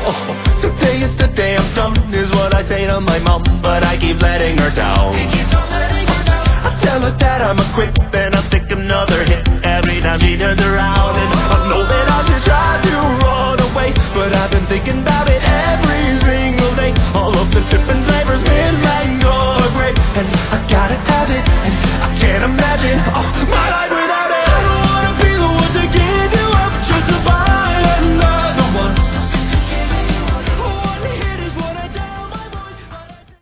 Oh, today is the day I'm done, is what I say to my mom, but I keep letting her down. I tell her that I'm a quit, then I take another hit every time she turns around, and I know that